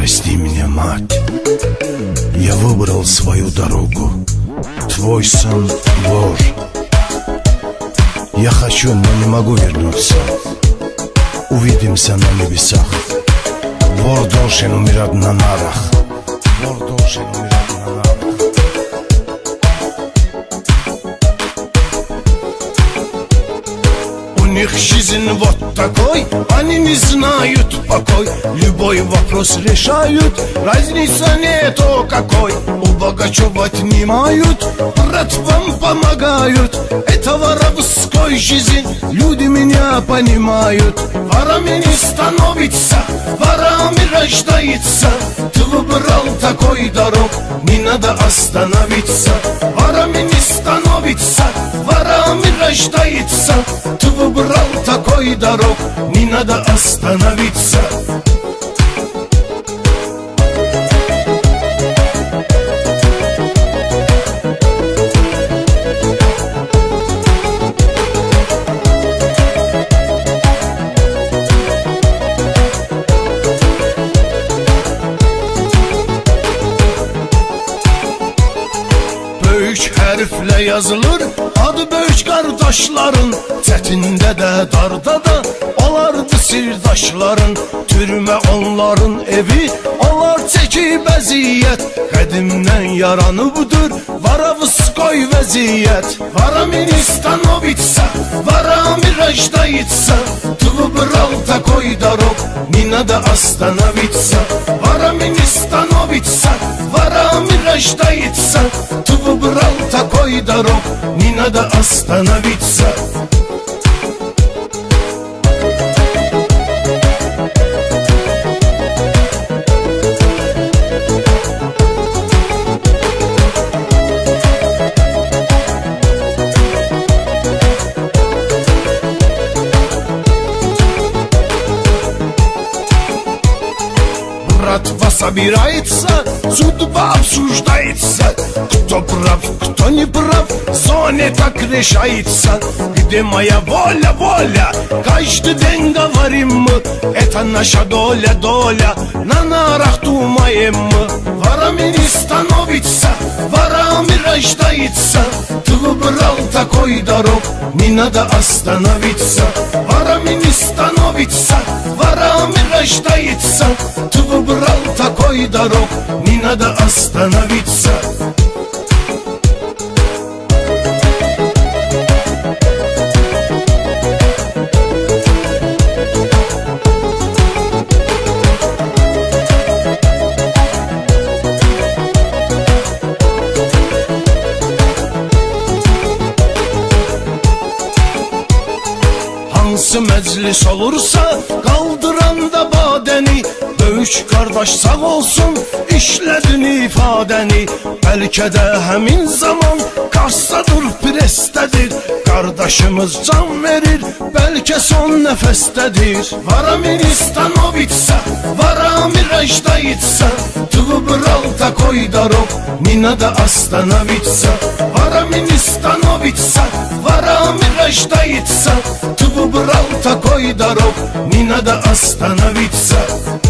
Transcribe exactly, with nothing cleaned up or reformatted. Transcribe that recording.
Прости меня, мать. Я выбрал свою дорогу. Твой сын вор. Я хочу, но не могу вернуться. Увидимся на небесах. Вор должен умирать на нарах. Вор должен умирать на нарах. У них жизнь вот такой, они не знают покой. Любой вопрос решают, разница нету какой. У Богачева отнимают, братвам помогают. Это воровской жизнь, люди меня понимают. Ворами не становится, ворами рождается. Ты выбрал такой дорог, не надо остановиться. Ворами не становится, ворами рождается. Ты выбрал такой дорог, не надо остановиться. Böyük hərflə yazılır adı böyük qardaşların. Çətində də darda da olardı sirdaşların. Türmə onların evi, onlar çəkib əziyyət. Qədimdən yaranıbdır varavskoy vəziyyət. Varami не становится, ворами рождается. Ты выбрал такой дорог, не надо остановиться. Ворами не становится, ворами рождается. Ты выбрал такой дорог, не надо остановиться. Братва собирается, судьба обсуждается. Кто прав, кто не прав, в зоне так решается. Где моя воля, воля, каждый день говорим мы. Это наша доля, доля, на нарах думаем мы. Ворами не становится, ворами рождается. Ты выбрал такой дорог, не надо остановиться. Ворами не становится, ворами рождается. Ты выбрал такой дорог, не надо остановиться. Hansı məclis olursa qaldıranda badəni. Böyük qardaş sağ olsun, işlədin ifadəni. Bəlkə də həmin zaman kassadır, presdədir. Qardaşımız can verir, bəlkə son nəfəsdədir. Ворами не становится, ворами рождается. Ты выбрал такой дорог, не надо остановиться. Ворами не становится, ворами рождается. Ты выбрал такой дорог, не надо остановиться.